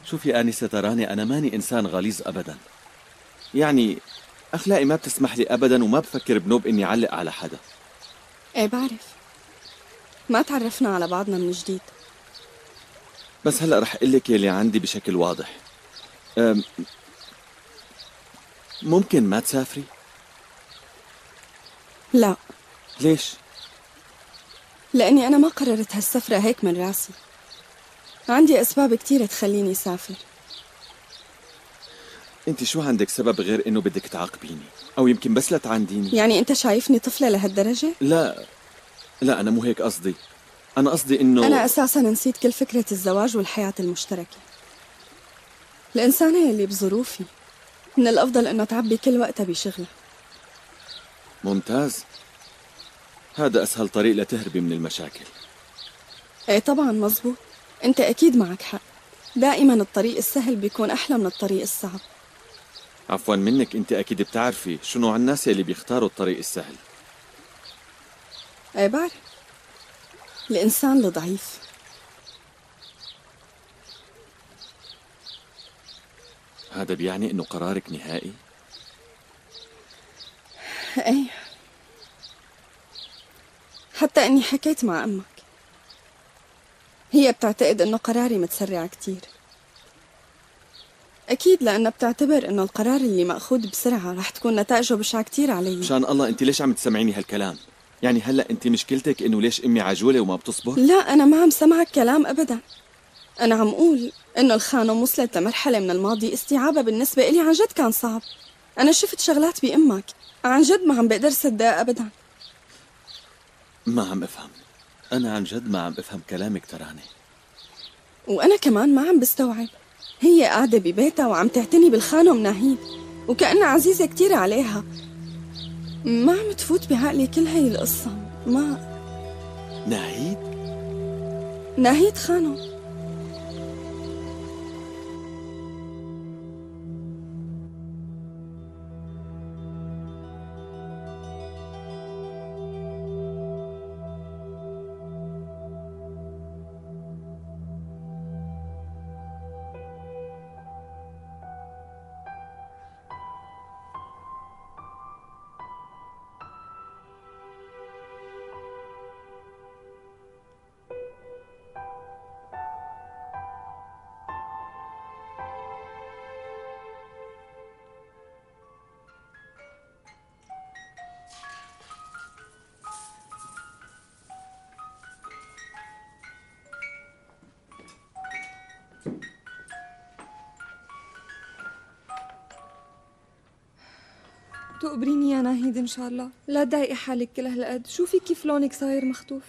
شوفي آنسة تراني، أنا ماني إنسان غليظ أبدا. يعني أخلاقي ما بتسمح لي أبدا، وما بفكر بنوب إني أعلق على حدا. ايه بعرف، ما تعرفنا على بعضنا من جديد. بس هلأ رح أقلك يلي عندي بشكل واضح. ممكن ما تسافري؟ لا. ليش؟ لأني أنا ما قررت هالسفرة هيك من راسي، عندي أسباب كتيرة تخليني سافر. أنت شو عندك سبب غير إنه بدك تعاقبيني؟ أو يمكن بس لتعنديني؟ يعني أنت شايفني طفلة لهالدرجة؟ لا لا، أنا مو هيك قصدي. أنا قصدي إنه أنا أساساً نسيت كل فكرة الزواج والحياة المشتركة. الإنسانة اللي بظروفي من الأفضل إنه تعبي كل وقتها بشغلها. ممتاز، هذا أسهل طريق لتهربي من المشاكل. إيه طبعاً مزبوط، أنت أكيد معك حق. دائماً الطريق السهل بيكون أحلى من الطريق الصعب. عفوا منك، أنت أكيد بتعرفي شو نوع الناس اللي بيختاروا الطريق السهل. إيه بعرف، الإنسان الضعيف. هذا بيعني إنه قرارك نهائي؟ إيه، حتى إني حكيت مع أمك، هي بتعتقد إنه قراري متسرع كتير. أكيد لأنها بتعتبر إنه القرار اللي مأخوذ بسرعة رح تكون نتائجه بشعة كتير علي. مشان الله، أنت ليش عم تسمعيني هالكلام؟ يعني هلأ أنت مشكلتك إنه ليش أمي عجولة وما بتصبر؟ لا، أنا ما عم سمعك كلام أبدا. أنا عم أقول إنه الخانم وصلت لمرحلة من الماضي استيعابها بالنسبة إلي عن جد كان صعب. أنا شفت شغلات بأمك عن جد ما عم بقدر صدقها أبدا. ما عم أفهم، أنا عن جد ما عم أفهم كلامك تراني. وأنا كمان ما عم بستوعب. هي قاعدة ببيتها وعم تعتني بالخانم ناهيد وكأنها عزيزة كتير عليها. ما عم تفوت بعقلي كل هاي القصة. ما ناهيد؟ ناهيد خانم. تقبريني يا ناهيد إن شاء الله، لا تضايقي حالك كل هالقد. شوفي كيف لونك صاير مخطوف.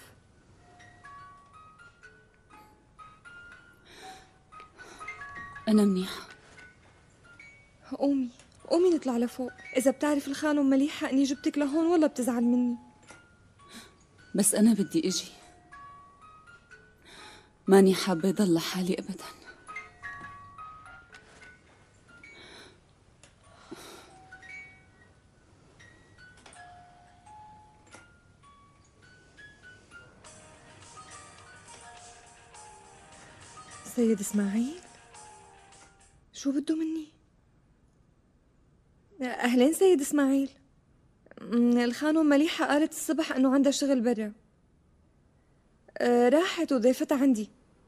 أنا منيحة. قومي قومي نطلع لفوق. إذا بتعرف الخانم مليحة إني جبتك لهون والله بتزعل مني. بس أنا بدي أجي، ماني حابة ضل لحالي أبدا. سيد إسماعيل، شو بده مني؟ أهلين سيد إسماعيل. الخانم مليحة قالت الصبح إنه عندها شغل برا، راحت وضيفتها عندي.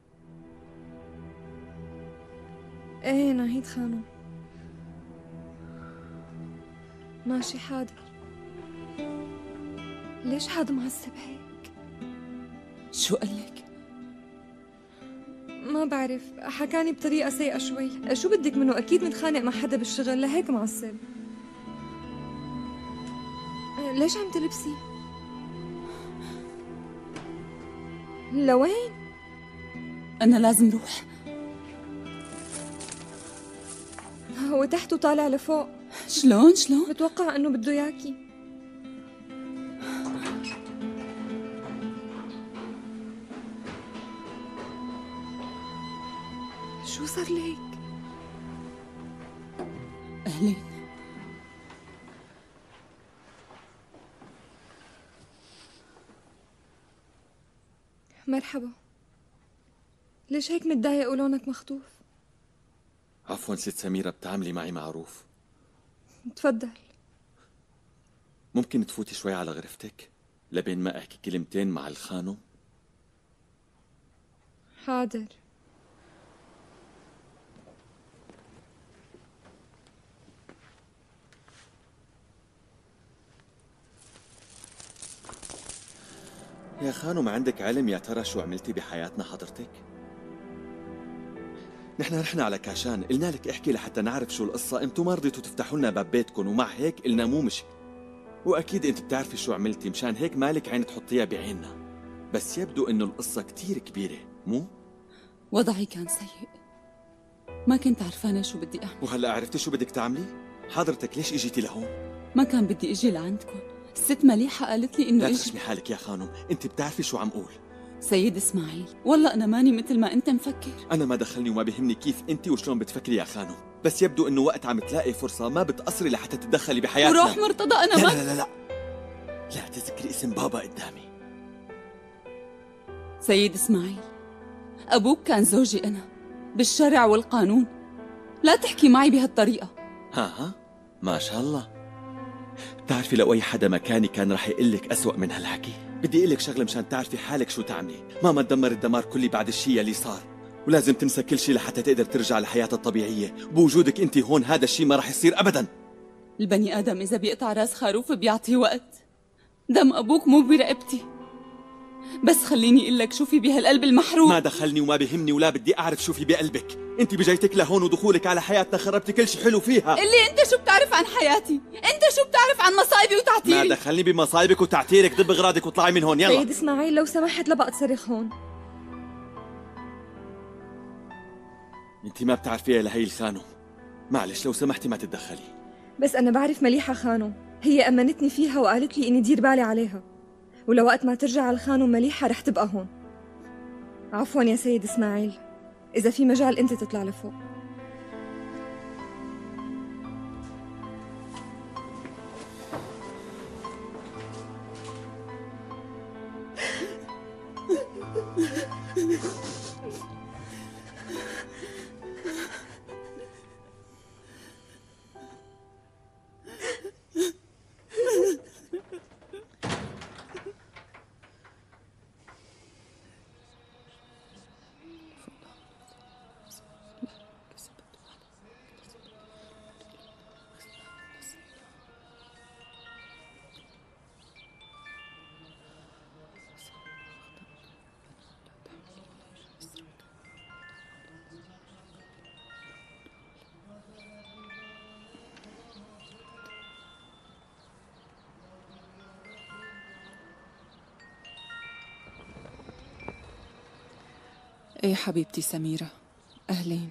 ايه ناهيد خانم. ماشي حاضر. ليش حدا معصب هيك؟ شو قالك؟ ما بعرف، حكاني بطريقة سيئة شوي. شو بدك منه؟ أكيد متخانق مع حدا بالشغل لهيك معصب. ليش عم تلبسي؟ لوين؟ أنا لازم روح. هو تحت وطالع لفوق. شلون؟ بتوقع انه بده ياكي. شو صار لك؟ أهلين. مرحبا. ليش هيك متضايق ولونك مخطوف؟ عفوا ست سميرة، بتعاملي معي معروف. تفضل. ممكن تفوتي شوي على غرفتك لبين ما احكي كلمتين مع الخانم؟ حاضر. يا خانم، عندك علم يا ترى شو عملتي بحياتنا حضرتك؟ نحن رحنا على كاشان، قلنا لك احكي لحتى نعرف شو القصة، انتو ما رضيتوا تفتحوا لنا باب بيتكم، ومع هيك قلنا مو مشي. واكيد انت بتعرفي شو عملتي، مشان هيك مالك عين تحطيها بعيننا. بس يبدو انه القصة كتير كبيرة، مو؟ وضعي كان سيء، ما كنت عرفانة شو بدي أعمل. وهلا عرفتي شو بدك تعملي؟ حضرتك ليش اجيتي لهون؟ ما كان بدي أجي لعندكم، الست مليحة قالت لي إنه لا إجي. تشمي حالك يا خانم، انت بتعرفي شو عم قول. سيد إسماعيل، والله أنا ماني مثل ما أنت مفكر. انا ما دخلني وما بيهمني كيف انت وشلون بتفكري يا خانم، بس يبدو انه وقت عم تلاقي فرصة ما بتقصري لحتى تتدخلي بحياتنا. وروح مرتضى، أنا لا ما لا لا لا لا تذكري اسم بابا قدامي. سيد إسماعيل، أبوك كان زوجي أنا بالشرع والقانون، لا تحكي معي بهالطريقة. ها ما شاء الله. بتعرفي لو أي حدا مكاني كان رح يقلك أسوأ من هالحكي. بدي أقلك شغلة مشان تعرفي حالك شو تعملي. ماما تدمر الدمار كلي بعد الشي اللي صار، ولازم تنسى كل شي لحتى تقدر ترجع لحياتها الطبيعية. بوجودك أنت هون هذا الشي ما رح يصير أبدا. البني آدم إذا بيقطع راس خروف بيعطيه وقت. دم أبوك مو برقبتي، بس خليني أقول لك شو في بهالقلب المحروق. ما دخلني وما بيهمني، ولا بدي أعرف شو في بقلبك. أنت بجيتك لهون ودخولك على حياتنا خربتي كل شي حلو فيها. اللي أنت شو بتعرف عن حياتي؟ أنت شو بتعرف عن مصايبي وتعتيري؟ ما دخلني بمصايبك وتعتيرك، دب غراضك واطلعي من هون يلا. سيد إسماعيل لو سمحت لا بقى تصرخ هون. أنت ما بتعرفيها لهي الخانم، معلش لو سمحتي ما تتدخلي. بس أنا بعرف مليحة خانم، هي أمنتني فيها وقالت لي إني دير بالي عليها، ولوقت ما ترجع على الخانم مليحة رح تبقى هون. عفوا يا سيد إسماعيل، إذا في مجال أنت تطلع لفوق. إيه حبيبتي سميرة، أهلين.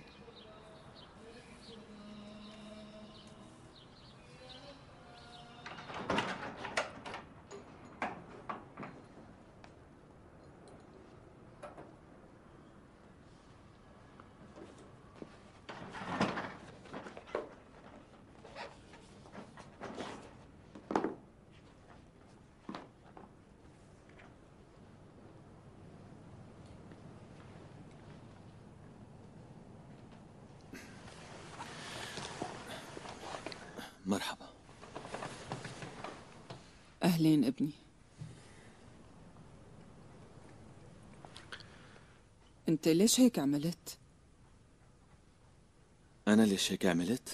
مرحبا. أهلين ابني. أنت ليش هيك عملت؟ أنا ليش هيك عملت؟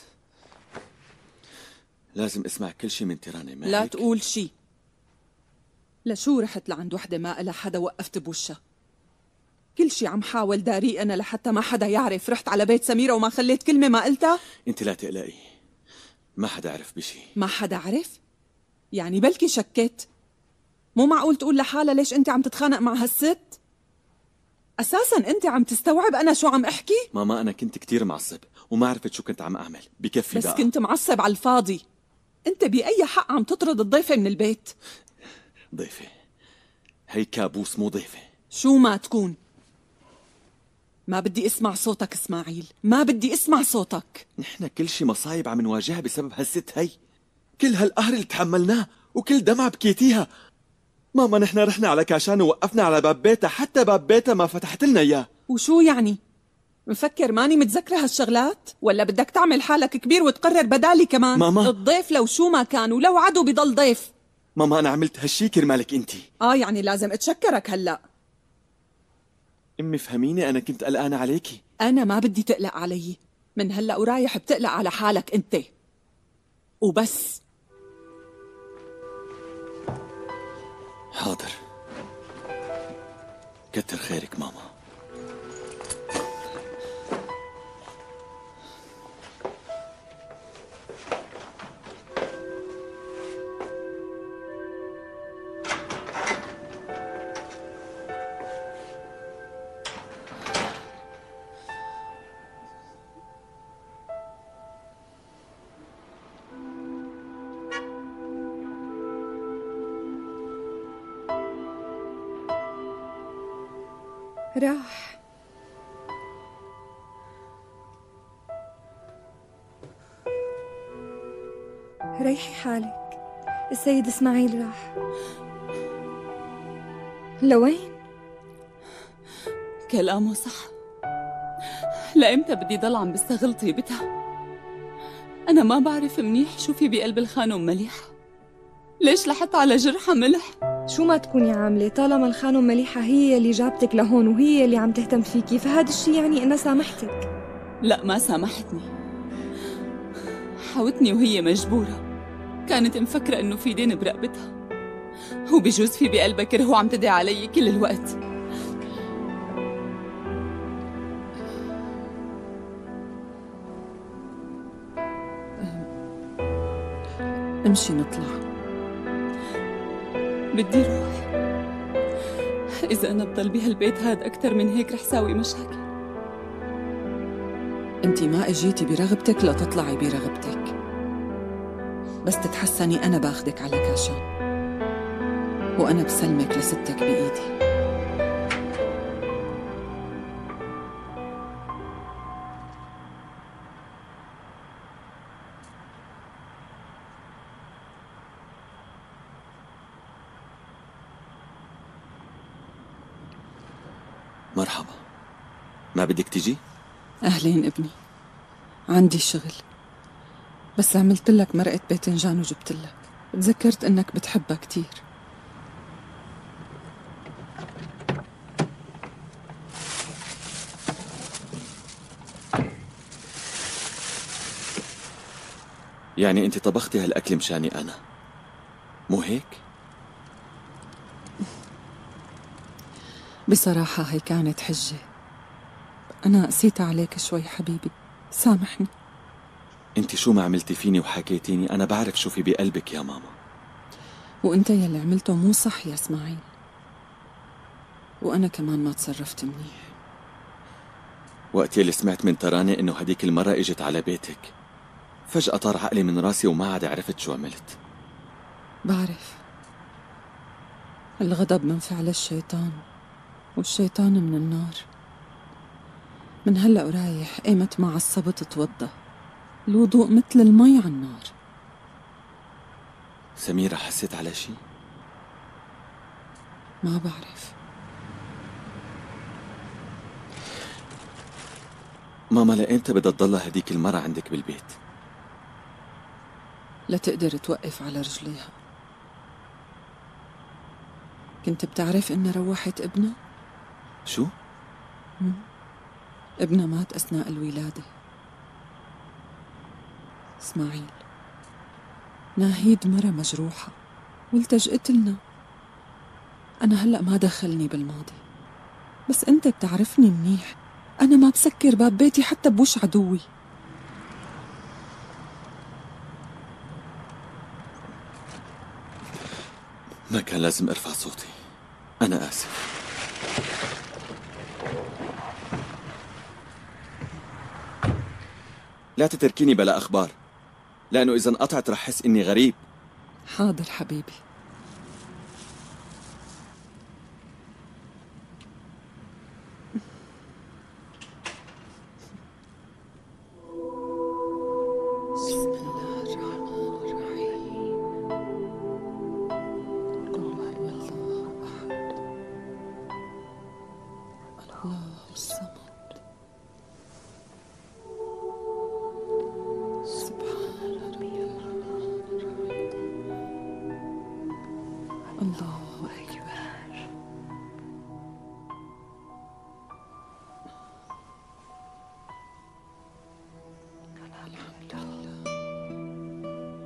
لازم اسمع كل شي من تيراني، ما لا هيك؟ تقول شي. لشو رحت لعند وحدة ما إلها حدا وقفت بوشها؟ كل شي عم حاول داري أنا لحتى ما حدا يعرف. رحت على بيت سميرة وما خليت كلمة ما قلتها؟ انت لا تقلقي، ما حدا عرف بشي. ما حدا عرف؟ يعني بلكي شكيت. مو معقول تقول لحالها ليش أنت عم تتخانق مع هالست؟ أساساً أنت عم تستوعب أنا شو عم أحكي؟ ماما أنا كنت كتير معصب وما عرفت شو كنت عم أعمل، بكفي بس بقى. كنت معصب على الفاضي. أنت بأي حق عم تطرد الضيفة من البيت؟ ضيفة؟ هي كابوس مو ضيفة. شو ما تكون. ما بدي اسمع صوتك اسماعيل، ما بدي اسمع صوتك. نحن كل شي مصايب عم نواجهها بسبب هالست هي، كل هالقهر اللي تحملناه وكل دمعة بكيتيها. ماما نحن رحنا على كاشان ووقفنا على باب بيتها، حتى باب بيتها ما فتحت لنا إياه. وشو يعني؟ مفكر ماني متذكرة هالشغلات؟ ولا بدك تعمل حالك كبير وتقرر بدالي كمان؟ ماما. الضيف لو شو ما كان ولو عدو بضل ضيف. ماما أنا عملت هالشي كرمالك أنتي. يعني لازم اتشكرك هلأ. أمي فهميني، أنا كنت قلقانة عليكي. أنا ما بدي تقلق علي، من هلأ ورايح بتقلق على حالك أنت وبس. حاضر، كتر خيرك ماما. راح. ريحي حالك، السيد اسماعيل راح. لوين؟ كلامه صح. لإمتى بدي ضل عم بستغل طيبتها؟ أنا ما بعرف منيح شو في بقلب الخانم مليحة. ليش لحت على جرحها ملح؟ شو ما تكوني عاملة، طالما الخانم مليحة هي اللي جابتك لهون وهي اللي عم تهتم فيكي، فهذا الشي يعني إنها سامحتك. لا ما سامحتني، حاوتني وهي مجبورة. كانت مفكرة إنه في دين برقبتها، وبجوز في بقلبها كره وعم تدعي علي كل الوقت. امشي نطلع. بدي روح. إذا أنا بضل بهالبيت هاد أكتر من هيك رح ساوي مشاكل. انتي ما اجيتي برغبتك لتطلعي برغبتك، بس تتحسني أنا باخدك على كاشان، وأنا بسلمك لستك بإيدي. مرحبا، ما بدك تيجي؟ أهلين ابني، عندي شغل، بس عملت لك مرقة باذنجان وجبت لك. تذكرت إنك بتحبها كتير. يعني أنت طبختي هالأكل مشاني أنا، مو هيك؟ بصراحة هي كانت حجة، أنا قسيت عليك شوي حبيبي، سامحني. أنت شو ما عملتي فيني وحكيتيني أنا بعرف شو في بقلبك يا ماما. وأنت يلي عملته مو صح يا اسماعيل، وأنا كمان ما تصرفت منيح. وقت اللي سمعت من تراني إنه هديك المرة إجت على بيتك، فجأة طار عقلي من راسي وما عاد عرفت شو عملت. بعرف، الغضب من فعل الشيطان، والشيطان من النار. من هلأ ورايح ايمت ما عصبت اتوضى، الوضوء مثل المي على النار. سميرة حسيت على شي؟ ما بعرف. ماما لأمتى بدها تضلها هديك المرة عندك بالبيت؟ لتقدر توقف على رجليها. كنت بتعرف إنها روحت ابنها؟ شو؟ ابنها مات أثناء الولادة. اسماعيل، ناهيد مرة مجروحة والتجأت لنا. أنا هلأ ما دخلني بالماضي، بس أنت بتعرفني منيح، أنا ما بسكر باب بيتي حتى بوش عدوي. ما كان لازم أرفع صوتي، أنا آسف. لا تتركيني بلا أخبار، لأنه إذا انقطعت رح أحس إني غريب. حاضر حبيبي. بسم الله الرحمن الرحيم. قل هو الله أحد الله الصمد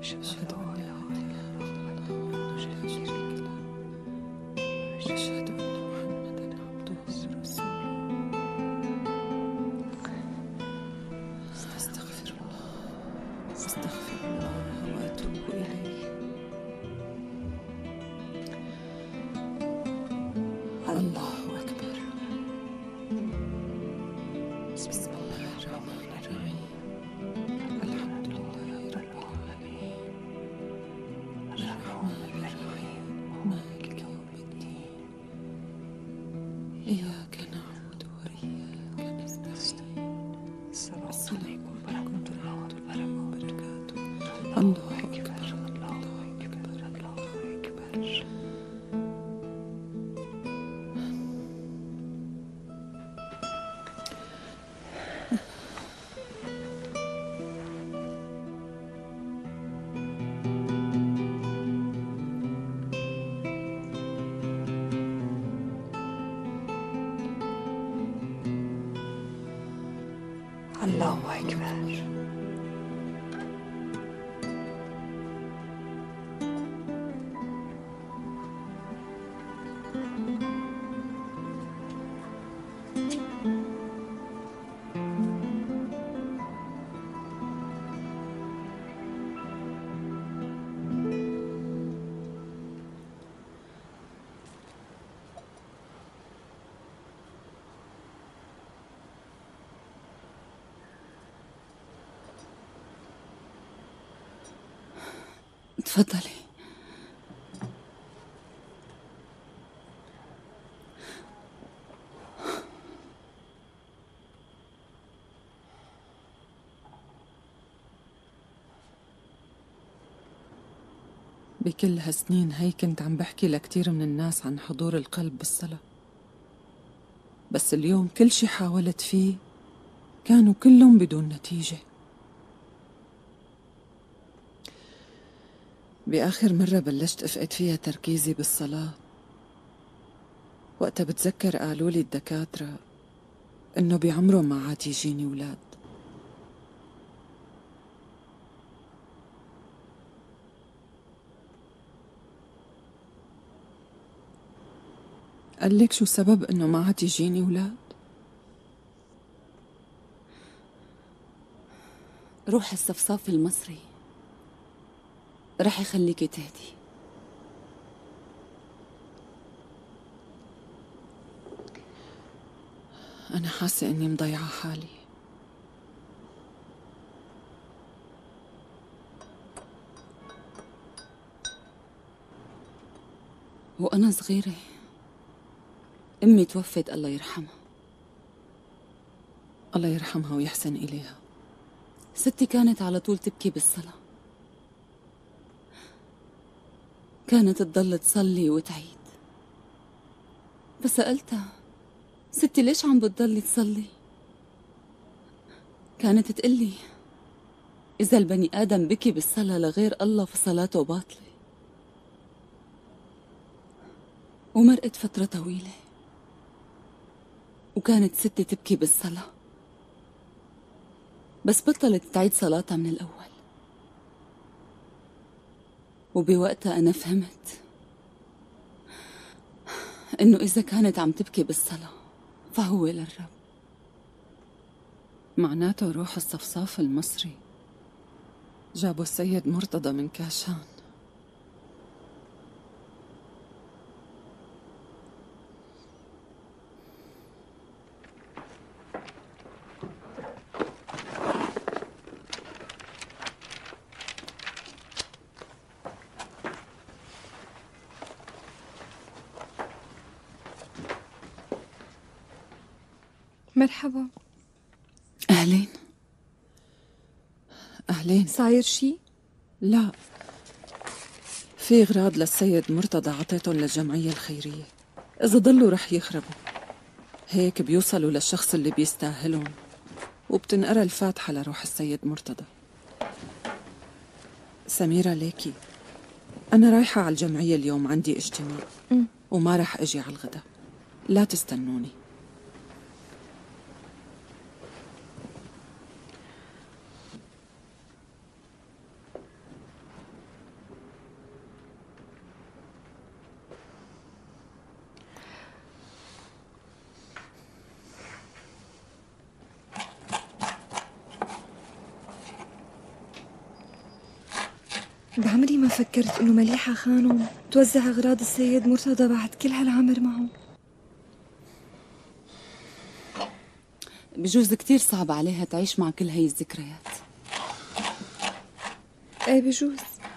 أشهد أن لا إله إلا الله لا شريك له وأشهد أن محمدًا عبده ورسوله. أستغفر الله وأتوب إليه. الله أكبر. بسم الله الرحمن الرحيم. الحمد لله رب العالمين الرحمن الرحيم مالك يوم الدين إياك نعبد وإياك نستعين. السلام عليكم ورحمة الله وبركاته. الله أكبر الله أكبر الله أكبر. الله أكبر. تفضلي. بكل هالسنين هي كنت عم بحكي لكتير من الناس عن حضور القلب بالصلاة، بس اليوم كل شي حاولت فيه كانوا كلهم بدون نتيجة. بآخر مرة بلشت أفقد فيها تركيزي بالصلاة، وقتها بتذكر قالولي الدكاترة إنه بعمره ما عاد يجيني ولاد. قال لك شو سبب إنه ما عاد يجيني ولاد؟ روح الصفصاف المصري رح يخليكي تهدي. أنا حاسة إني مضيعة حالي. وأنا صغيرة أمي توفت الله يرحمها. الله يرحمها ويحسن إليها. ستي كانت على طول تبكي بالصلاة، كانت تضل تصلي وتعيد. فسألتها ستي ليش عم بتضلي تصلي؟ كانت تقلي إذا البني آدم بكي بالصلاة لغير الله فصلاته باطلة. ومرقت فترة طويلة وكانت ستي تبكي بالصلاة، بس بطلت تعيد صلاتها من الأول. وبوقتها أنا فهمت إنه إذا كانت عم تبكي بالصلاة فهو للرب. معناته روح الصفصاف المصري جابوا السيد مرتضى من كاشان. مرحبا. أهلين. أهلين. صاير شي؟ لا، في أغراض للسيد مرتضى عطيتهم للجمعية الخيرية، إذا ضلوا رح يخربوا، هيك بيوصلوا للشخص اللي بيستاهلهم وبتنقرأ الفاتحة لروح السيد مرتضى. سميرة ليكي، أنا رايحة على الجمعية اليوم، عندي اجتماع وما رح أجي على الغداء، لا تستنوني. بعمري ما فكرت إنه مليحة خانم توزع أغراض السيد مرتضى بعد كل هالعمر معه. بجوز كتير صعب عليها تعيش مع كل هاي الذكريات. ايه بجوز.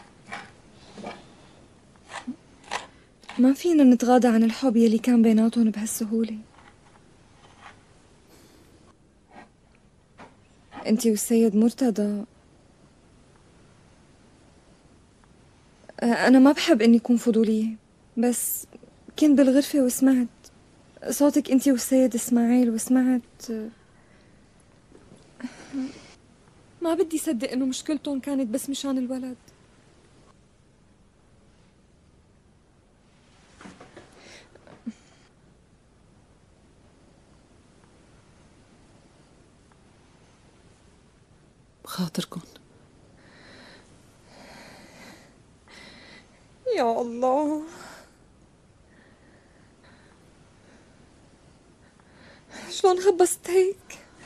ما فينا نتغاضى عن الحب يلي كان بيناتهم بهالسهولة. انتي والسيد مرتضى، أنا ما بحب إني أكون فضولية، بس كنت بالغرفة وسمعت صوتك انتي والسيد إسماعيل، وسمعت ما بدي صدق إنه مشكلتهم كانت بس مشان الولد. بخاطركن. يا الله، شلون خبصت هيك؟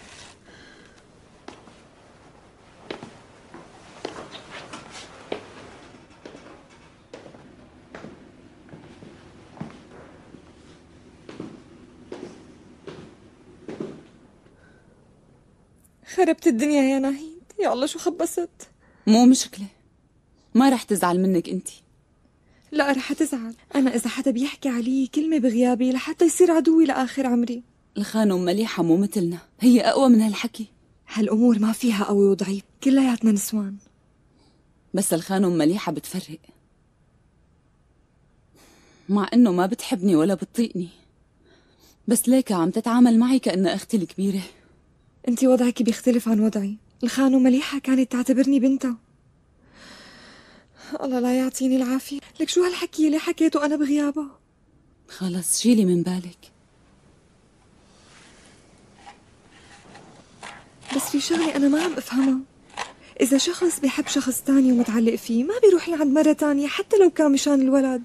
خربت الدنيا يا ناهيد، يا الله شو خبصت. مو مشكلة، ما رح تزعل منك انتي. لا رح تزعل. أنا إذا حدا بيحكي علي كلمة بغيابي لحتى يصير عدوي لآخر عمري. الخانم مليحة مو مثلنا، هي أقوى من هالحكي. هالأمور ما فيها قوي وضعيف، كلياتنا نسوان. بس الخانم مليحة بتفرق، مع إنه ما بتحبني ولا بتطيقني، بس ليك عم تتعامل معي كأنها أختي الكبيرة. انتي وضعك بيختلف عن وضعي. الخانم مليحة كانت تعتبرني بنتها. الله لا يعطيني العافية. لك شو هالحكي اللي حكيته أنا بغيابها؟ خلص شيلي من بالك. بس في شغلة أنا ما عم أفهمها. إذا شخص بيحب شخص تاني ومتعلق فيه ما بيروح لعند مرة تانية حتى لو كان مشان الولد.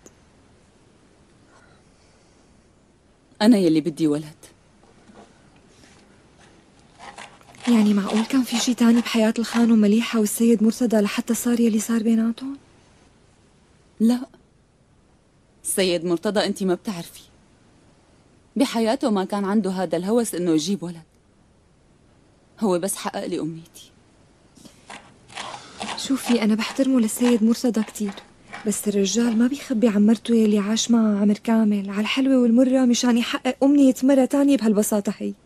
أنا يلي بدي ولد. يعني معقول كان في شي تاني بحياة الخانم مليحة والسيد مرتضى لحتى صار يلي صار بيناتهم؟ لا، السيد مرتضى انتي ما بتعرفي، بحياته ما كان عنده هذا الهوس انه يجيب ولد، هو بس حقق لي امنيتي. شوفي أنا بحترمه للسيد مرتضى كتير، بس الرجال ما بيخبي عن مرته يلي عاش معها عمر كامل على الحلوة والمرة مشان يحقق أمنية مرة تانية بهالبساطة هي.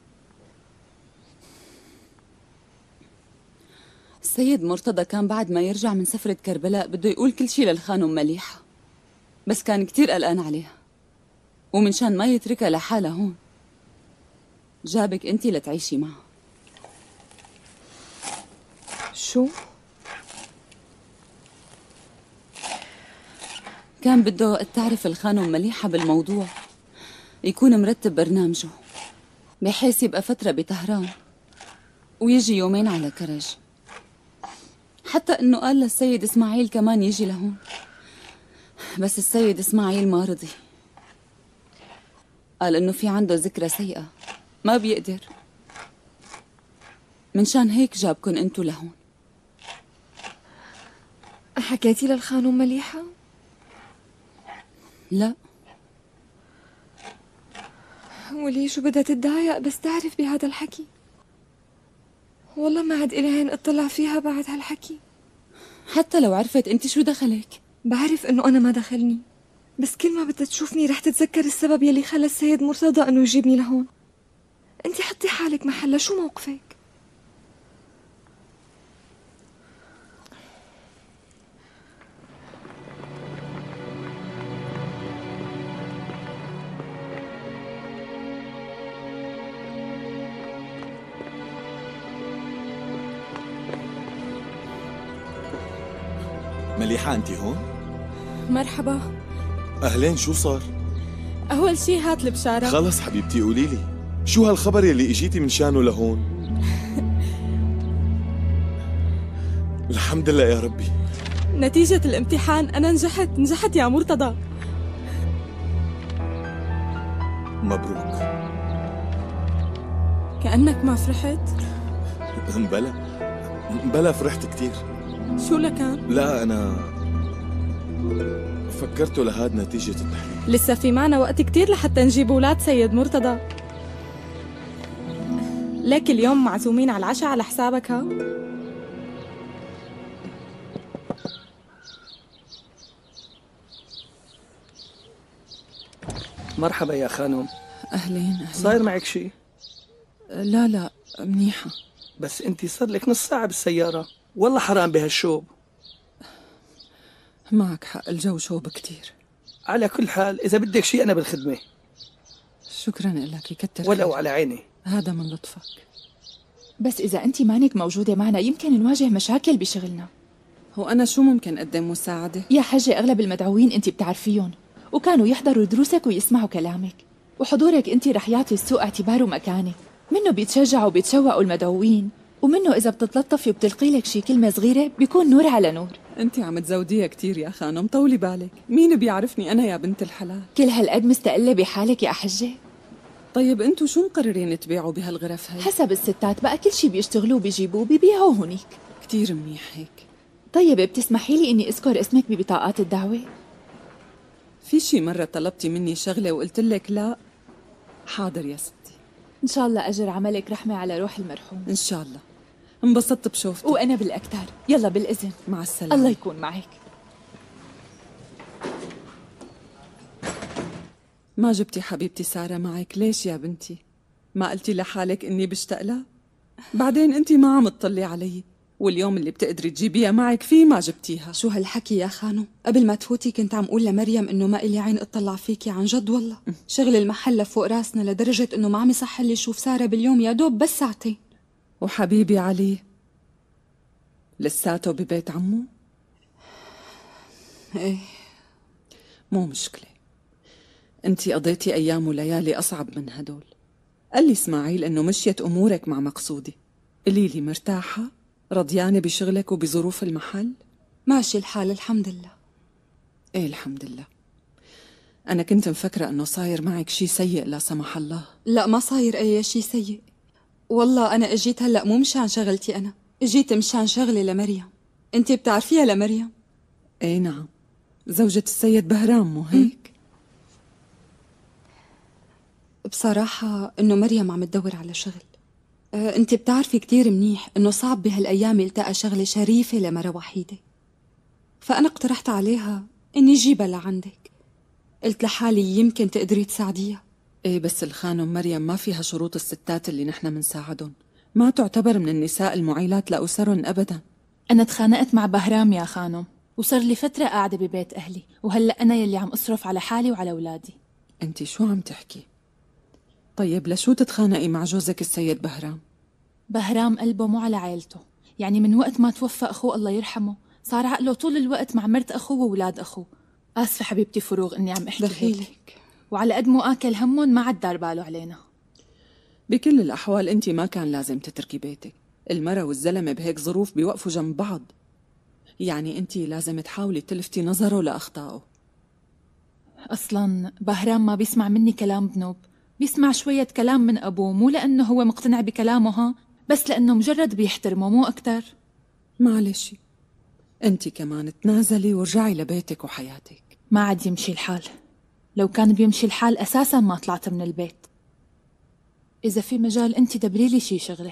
السيد مرتضى كان بعد ما يرجع من سفرة كربلاء بده يقول كل شي للخانم مليحة، بس كان كتير قلقان عليها، ومنشان ما يتركها لحالها هون جابك انتي لتعيشي معها. شو؟ كان بده وقت تعرف الخانم مليحة بالموضوع يكون مرتب برنامجه بحيث يبقى فترة بطهران ويجي يومين على كرج، حتى انه قال للسيد اسماعيل كمان يجي لهون، بس السيد اسماعيل ما رضي، قال انه في عنده ذكرى سيئة ما بيقدر، منشان هيك جابكن انتو لهون. حكيتي للخانم مليحة؟ لا. ولي شو بدها تتضايق بس تعرف بهذا الحكي؟ والله ما عاد إلي عين اطلع فيها بعد هالحكي. حتى لو عرفت انت شو دخلك؟ بعرف انه انا ما دخلني، بس كل ما بدها تشوفني رح تتذكر السبب يلي خلى السيد مرتضى انه يجيبني لهون. انت حطي حالك محلها، شو موقفك؟ مليحة أنت هون؟ مرحبا. أهلين، شو صار؟ أول شي هات البشارة. خلص حبيبتي قولي لي شو هالخبر يلي اجيتي من شانه لهون؟ الحمد لله يا ربي. نتيجة الامتحان أنا نجحت يا مرتضى. مبروك. كأنك ما فرحت. بلا فرحت كتير. شو لكان؟ لا أنا فكرتوا لهاد نتيجة التحقيق؟ لسه في معنا وقت كتير لحتى نجيب أولاد سيد مرتضى. ليك اليوم معزومين على العشاء على حسابك. ها مرحبا يا خانم. أهلين. صاير معك شي؟ لا منيحة. بس انتي صار لك نص ساعة بالسيارة، والله حرام بهالشوب. معك حق، الجو شوب كتير. على كل حال إذا بدك شي أنا بالخدمة. شكرا لك، يكتر ولو خير. على عيني. هذا من لطفك. بس إذا أنت مانك موجودة معنا يمكن نواجه مشاكل بشغلنا. هو أنا شو ممكن أقدم مساعدة؟ يا حجة أغلب المدعوين أنت بتعرفيهم، وكانوا يحضروا دروسك ويسمعوا كلامك، وحضورك أنت رح يعطي السوق اعتباره مكانه. منه بيتشجعوا وبيتشوقوا المدعوين، ومنه إذا بتتلطفي وبتلقي لك شي كلمة صغيرة بيكون نور على نور. أنت عم تزوديها كتير يا خانم، طولي بالك. مين بيعرفني أنا يا بنت الحلال؟ كل هالقد مستقلة بحالك يا حجة؟ طيب أنتوا شو مقررين تبيعوا بهالغرف هاي؟ حسب الستات بقى، كل شي بيشتغلوه بيجيبوه بيبيعوه هونيك. كتير منيح هيك. طيب بتسمحي لي إني أذكر اسمك ببطاقات الدعوة؟ في شي مرة طلبتي مني شغلة وقلت لك لا؟ حاضر يا ستي. إن شاء الله أجر عملك رحمة على روح المرحوم. إن شاء الله. انبسطت بشوفتك. وأنا بالأكثر. يلا بالإذن. مع السلامة. الله يكون معك. ما جبتي حبيبتي سارة معك ليش يا بنتي؟ ما قلتي لحالك إني بشتاق لها؟ بعدين أنت ما عم تطلي علي، واليوم اللي بتقدري تجيبيها معك فيه ما جبتيها. شو هالحكي يا خانو؟ قبل ما تفوتي كنت عم قول لمريم انه ما إلي عين اطلع فيكي، عن جد والله. شغل المحل فوق راسنا لدرجة انه ما عم يصح لي شوف سارة باليوم، يا دوب بس ساعتين. وحبيبي علي لساته ببيت عمو؟ ايه مو مشكلة، انتي قضيتي أيام وليالي أصعب من هدول. قال لي إسماعيل إنه مشيت أمورك مع مقصودي. قلي لي مرتاحة؟ رضيانة بشغلك وبظروف المحل؟ ماشي الحال الحمد لله. إيه الحمد لله. أنا كنت مفكرة إنه صاير معك شي سيء لا سمح الله. لا ما صاير أي شي سيء والله. أنا اجيت هلأ مو مشان شغلتي، أنا اجيت مشان شغلي لمريم. أنت بتعرفيها لمريم؟ إيه نعم، زوجة السيد بهرام مو هيك؟ بصراحة إنه مريم عم تدور على شغل. أنت بتعرفي كتير منيح إنه صعب بهالأيام يلتقى شغلة شريفة لمرة وحيدة، فأنا اقترحت عليها إني جيبها لعندك. قلت لحالي يمكن تقدري تساعديها. إيه بس الخانم مريم ما فيها شروط الستات اللي نحن منساعدهم، ما تعتبر من النساء المعيلات لأسرهم أبدا. أنا تخانقت مع بهرام يا خانم، وصار لي فترة قاعدة ببيت أهلي، وهلأ أنا يلي عم أصرف على حالي وعلى أولادي. أنت شو عم تحكي؟ طيب لشو تتخانقي مع جوزك السيد بهرام؟ بهرام قلبه مو على عيلته، يعني من وقت ما توفى أخوه الله يرحمه صار عقله طول الوقت مع مرت أخوه وولاد أخوه. آسفة حبيبتي فروغ إني عم أحكي دخيلك. وعلى قد مو آكل همهم ما عد دار باله علينا. بكل الأحوال أنت ما كان لازم تتركي بيتك. المرأة والزلمة بهيك ظروف بيوقفوا جنب بعض، يعني أنت لازم تحاولي تلفتي نظره لأخطائه. أصلاً بهرام ما بيسمع مني كلام بنوب، بيسمع شوية كلام من أبوه، مو لأنه هو مقتنع بكلامه ها، بس لأنه مجرد بيحترمه مو أكتر. معلش أنت كمان تنازلي ورجعي لبيتك وحياتك. ما عاد يمشي الحال، لو كان بيمشي الحال أساساً ما طلعت من البيت. إذا في مجال أنت دبريلي شي شغلة.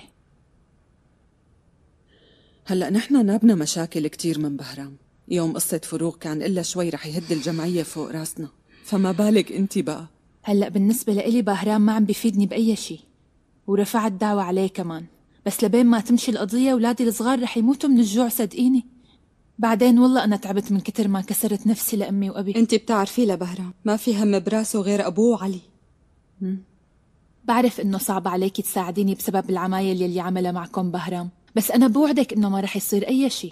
هلأ نحن نابنا مشاكل كتير من بهرام. يوم قصة فروغ كان إلا شوي رح يهد الجمعية فوق راسنا، فما بالك أنت بقى. هلأ بالنسبة لإلي بهرام ما عم بيفيدني بأي شي، ورفعت دعوة عليه كمان، بس لبين ما تمشي القضية ولادي الصغار رح يموتوا من الجوع صدقيني. بعدين والله أنا تعبت من كتر ما كسرت نفسي لأمي وأبي. أنت بتعرفي لبهرام ما في هم براسه غير أبوه وعلي. بعرف إنه صعب عليكي تساعديني بسبب العمايل يلي عملها معكم بهرام، بس أنا بوعدك إنه ما رح يصير أي شي.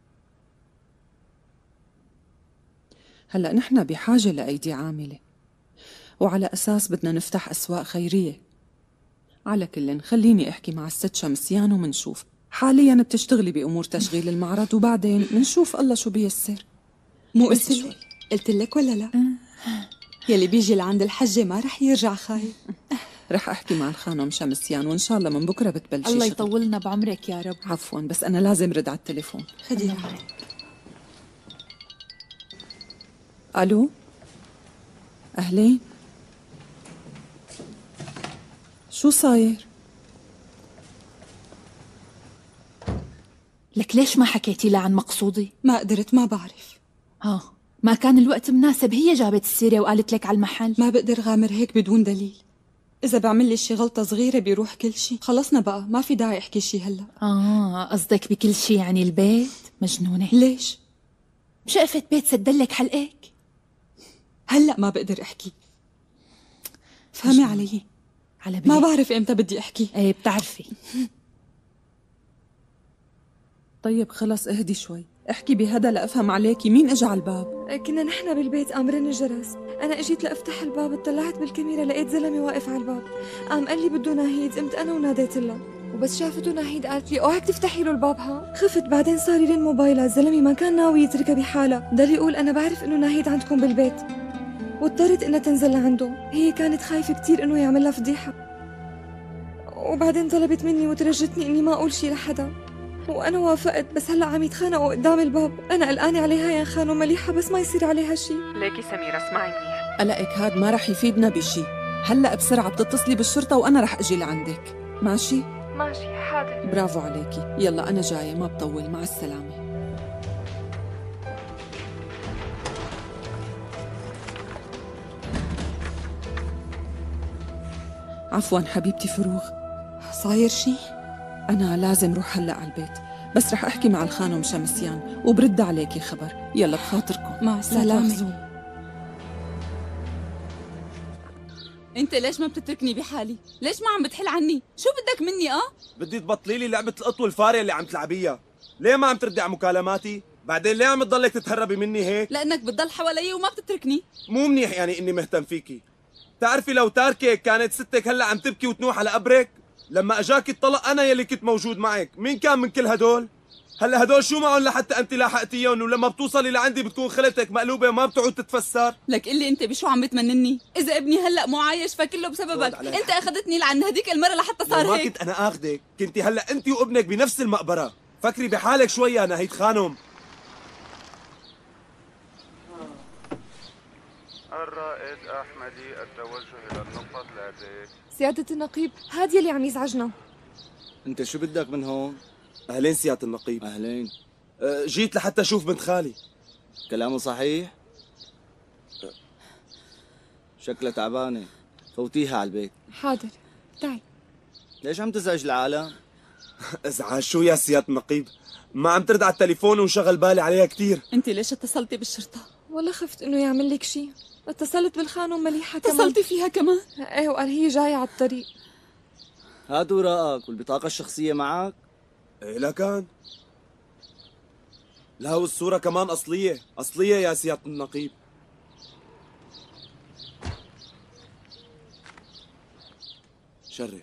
هلأ نحن بحاجة لأيدي عاملة، وعلى أساس بدنا نفتح أسواق خيرية. على كل خليني أحكي مع الست شمسيان ومنشوف. حاليا بتشتغلي بأمور تشغيل المعرض، وبعدين منشوف الله شو بيسر. مو قلت لك ولا لا؟ يلي بيجي لعند الحجة ما رح يرجع خايف. رح أحكي مع الخانم شمسيان وإن شاء الله من بكرة بتبلشي الله شغل. يطولنا بعمرك يا رب. عفوا بس أنا لازم رد على التليفون. خديها. ألو؟ أهلين؟ شو صاير؟ لك ليش ما حكيتي لها عن مقصودي؟ ما قدرت، ما بعرف. ما كان الوقت مناسب، هي جابت السيرة وقالت لك على المحل. ما بقدر غامر هيك بدون دليل. إذا بعمل لي شي غلطة صغيرة بيروح كل شي. خلصنا بقى، ما في داعي أحكي شي هلأ. قصدك بكل شي يعني البيت؟ مجنونة. ليش؟ شقفة بيت سدلك حلقك؟ هلأ ما بقدر أحكي. فهمي علي. على بالي. ما بعرف إمتى بدي أحكي. ايه بتعرفي. طيب خلص اهدي شوي، احكي بهدى لأفهم عليكي. مين اجى على الباب؟ كنا نحن بالبيت، قام رن الجرس. انا اجيت لافتح الباب، اطلعت بالكاميرا لقيت زلمه واقف على الباب. قام قال لي بده ناهيد، قمت انا وناديت لها، وبس شافته ناهيد قالت لي اوعك تفتحي له الباب. خفت. بعدين صار يرن موبايلها، الزلمه ما كان ناوي يتركها بحالها، ضل يقول انا بعرف انه ناهيد عندكم بالبيت، واضطرت انها تنزل لعنده. هي كانت خايفه كتير انه يعمل لها فضيحه، وبعدين طلبت مني وترجتني اني ما اقول شي لحدا، وانا وافقت. بس هلا عم يتخانقوا قدام الباب. انا قلقانه عليها يا خانو مليحه، بس ما يصير عليها شي. ليكي سميرة اسمعي منيح، قلقك هاد ما رح يفيدنا بشي. هلأ بسرعة بتتصلي بالشرطة وأنا رح أجي لعندك، ماشي؟ ماشي حاضر. برافو عليكي. يلا أنا جاية، ما بطول، مع السلامة. عفوا حبيبتي فروغ. صاير شي؟ أنا لازم روح هلأ على البيت، بس رح أحكي مع الخانم شمسيان وبرد عليكي خبر. يلا بخاطركم، مع السلامة. انت ليش ما بتتركني بحالي؟ ليش ما عم بتحل عني؟ شو بدك مني؟ بدي تبطلي لي لعبة القط والفارة اللي عم تلعبيها. ليه ما عم تردي على مكالماتي؟ بعدين ليه عم تضلك تتهربي مني هيك؟ لأنك بتضل حوالي وما بتتركني. مو منيح يعني إني مهتم فيكي. بتعرفي لو تاركك كانت ستك هلا عم تبكي وتنوح على قبرك؟ لما اجاك الطلق انا يلي كنت موجود معك. مين كان من كل هدول؟ هلا هدول شو معهم لحتى انت لاحقتيهم، ولما بتوصلي لعندي بتكون خلتك مقلوبه وما بتعود تتفسر؟ لك قلي انت بشو عم بتمنني؟ اذا ابني هلا مو عايش فكله بسببك. انت اخذتني لعند هديك المره لحتى صار ما هيك. كنت انا اخذك، كنتي هلا انت وابنك بنفس المقبره. فكري بحالك شوي يا نهيد خانم. الرائد أحمدي التوجه إلى النقطة 3. سيادة النقيب، هاد يلي عم يزعجنا. انت شو بدك من هون؟ اهلين سيادة النقيب. اهلين. جيت لحتى اشوف بنت خالي. كلامه صحيح؟ شكلها تعبانة، فوتيها على البيت. حاضر، تعي. ليش عم تزعج العالم؟ ازعاج شو يا سيادة النقيب؟ ما عم ترد على التليفون وشغل بالي عليها كتير. انت ليش اتصلتي بالشرطة؟ والله خفت انه يعمل لك شيء. اتصلت بالخانم مليحة كمان. اتصلتي فيها كمان؟ ايه، وقال هي جاية على الطريق. هات وراءك والبطاقة الشخصية معك؟ ايه لا كان. لا والصورة كمان أصلية، أصلية يا سيادة النقيب. شرف.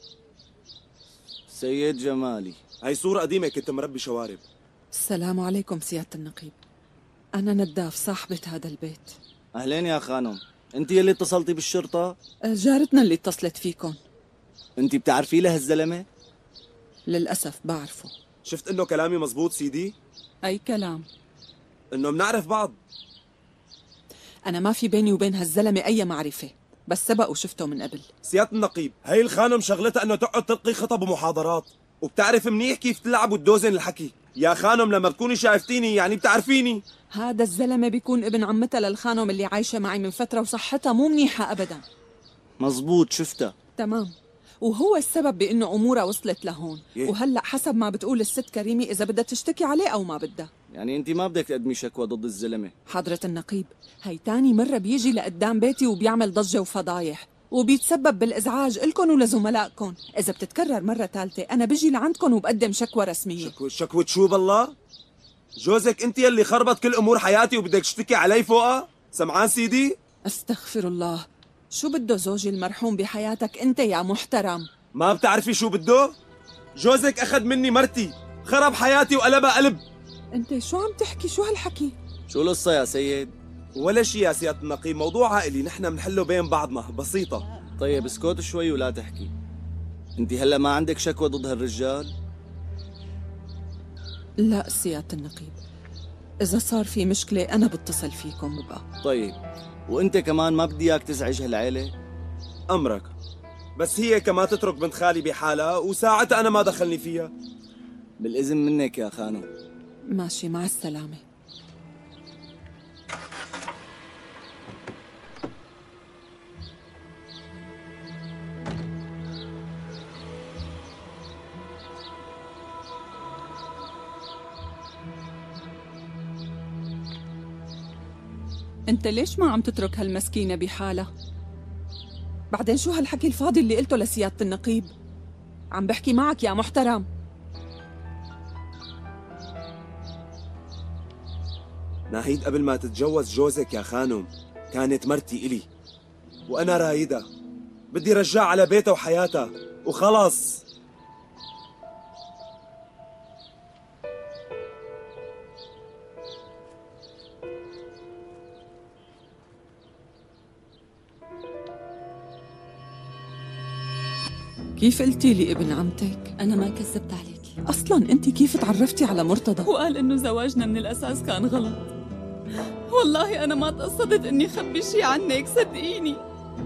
سيد جمالي. هاي صورة قديمة كنت مربي شوارب. السلام عليكم سيادة النقيب، أنا نداف صاحبة هذا البيت. أهلين يا خانم، أنت يلي اتصلتي بالشرطة؟ جارتنا اللي اتصلت فيكم. أنت بتعرفي له هالزلمة؟ للأسف بعرفه. شفت إنه كلامي مزبوط سيدي؟ أي كلام؟ إنه بنعرف بعض. أنا ما في بيني وبين هالزلمة أي معرفة، بس سبق وشفته من قبل. سيادة النقيب، هاي الخانم شغلتها إنه تقعد تلقي خطب ومحاضرات، وبتعرف منيح كيف تلعب وتدوزن الحكي. يا خانم لما تكوني شايفتيني يعني بتعرفيني. هذا الزلمة بيكون ابن عمتها للخانم اللي عايشة معي من فترة وصحتها مو منيحة أبدا. مزبوط شفتها. تمام، وهو السبب بأنه أمورها وصلت لهون. وهلأ حسب ما بتقول الست كريمة إذا بدها تشتكي عليه أو ما بدها. يعني أنت ما بدك تقدمي شكوى ضد الزلمة؟ حضرة النقيب، هي تاني مرة بيجي لقدام بيتي وبيعمل ضجة وفضايح وبيتسبب بالإزعاج إلكن ولزملائكم. إذا بتتكرر مرة ثالثة أنا بيجي لعندكم وبقدم شكوى رسمية. شكوى شو بالله؟ جوزك أنت يلي خربت كل أمور حياتي وبدك تشتكي علي فوقها؟ سمعان سيدي؟ أستغفر الله، شو بده زوجي المرحوم بحياتك أنت يا محترم؟ ما بتعرفي شو بده؟ جوزك أخذ مني مرتي، خرب حياتي وقلبها قلب. أنت شو عم تحكي؟ شو هالحكي؟ شو القصة يا سيد؟ ولا شي يا سيادة النقيب، موضوع عائلي نحن بنحله بين بعضنا، بسيطة. طيب اسكت شوي ولا تحكي. انت هلا ما عندك شكوى ضد هالرجال؟ لا سيادة النقيب، إذا صار في مشكلة أنا بتصل فيكم بقى. طيب وانت كمان ما بدي اياك تزعج هالعيلة؟ امرك، بس هي كما تترك بنت خالي بحالها وساعتها انا ما دخلني فيها. بالإذن منك يا خانو. ماشي، مع السلامة. انت ليش ما عم تترك هالمسكينة بحالها؟ بعدين شو هالحكي الفاضي اللي قلته لسيادة النقيب؟ عم بحكي معك يا محترم. ناهيد قبل ما تتجوز جوزك يا خانم كانت مرتي إلي، وأنا رايدة بدي رجع على بيتها وحياتها وخلص. كيف قلتي لي ابن عمتك؟ أنا ما كذبت عليك. أصلاً أنت كيف تعرفتي على مرتضى؟ وقال إنه زواجنا من الأساس كان غلط. والله أنا ما تقصدت إني خبي شي عنك، صدقيني.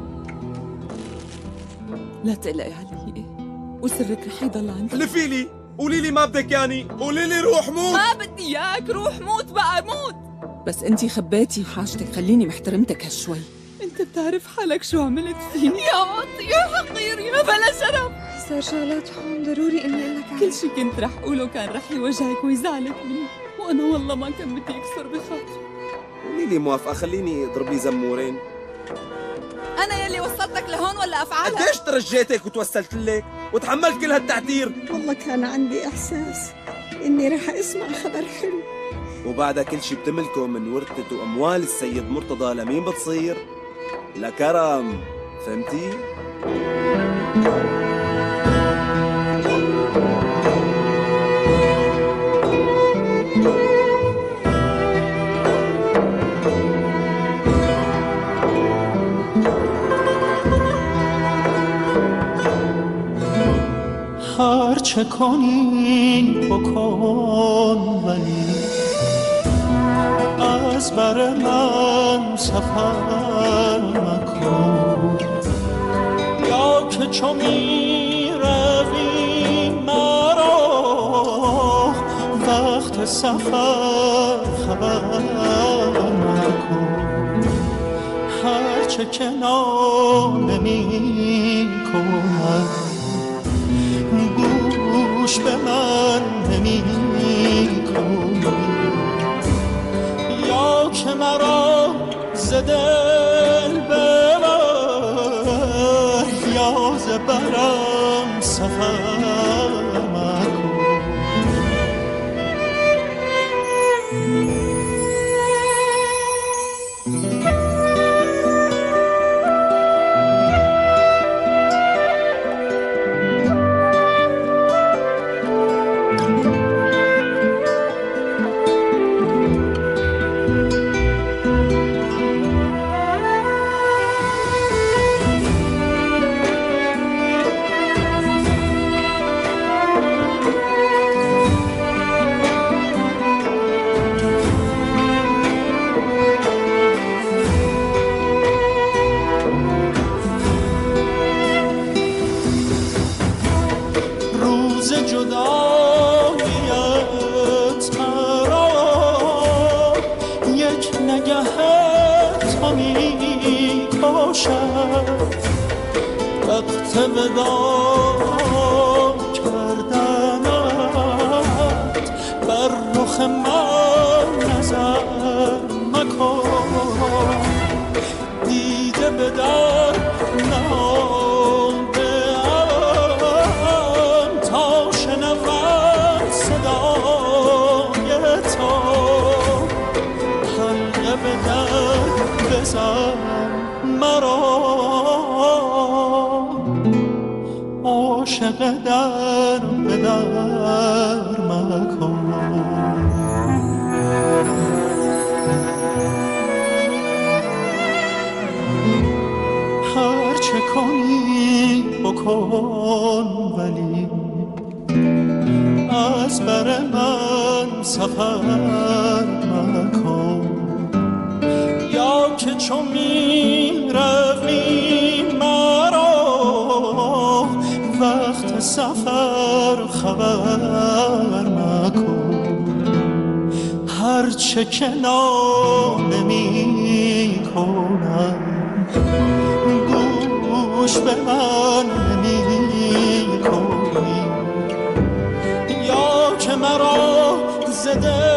لا تقلقي علي، وسرك رح يضل عندي. حلفي لي، قولي لي ما بدك ياني، قولي لي روح موت. ما بدي إياك، روح موت بقى موت. بس أنت خبيتي حاجتك، خليني محترمتك هالشوي. أنت بتعرف حالك شو عملت فيني يا واطي يا حقير يا بلا شرف. صار شغلات هون ضروري إني أقول لك كل شي كنت رح أقوله كان رح يوجعك ويزعلك مني، وأنا والله ما كان بدي أكسر بخاطري. قولي لي موافقة، خليني اضرب لي زمورين. أنا يلي وصلتك لهون ولا أفعالك؟ قديش ترجيتك وتوسلت لك وتحملت كل هالتعتير؟ والله كان عندي إحساس إني رح أسمع خبر حلو. وبعد كل شي بتملكه من ورثة وأموال السيد مرتضى لمين بتصير؟ لكرم، فهمتي؟ هرچه کنی بکن ولی از بر من سفر مکن، یا که چو می روی مرا وقت سفر خبر مکن. هرچه که ناله می کند گوش به من نمی کنی، یا که مرا ز دل ببر یا ز برم سفر مکن. وقت وداع کردنت بر رخ من نظر مکن، دیده به در نهاده‌ام تا شنوم صدای تو، حلقه به در بزن مرا عاشق در به در مکن. هرچه کنی بکن ولی از بر من سفر سفر مکن یا که چون می روی مرا وقت سفر خبر مکن هرچه که نمی کنم گوش به من نمی کنی یا که مرا زده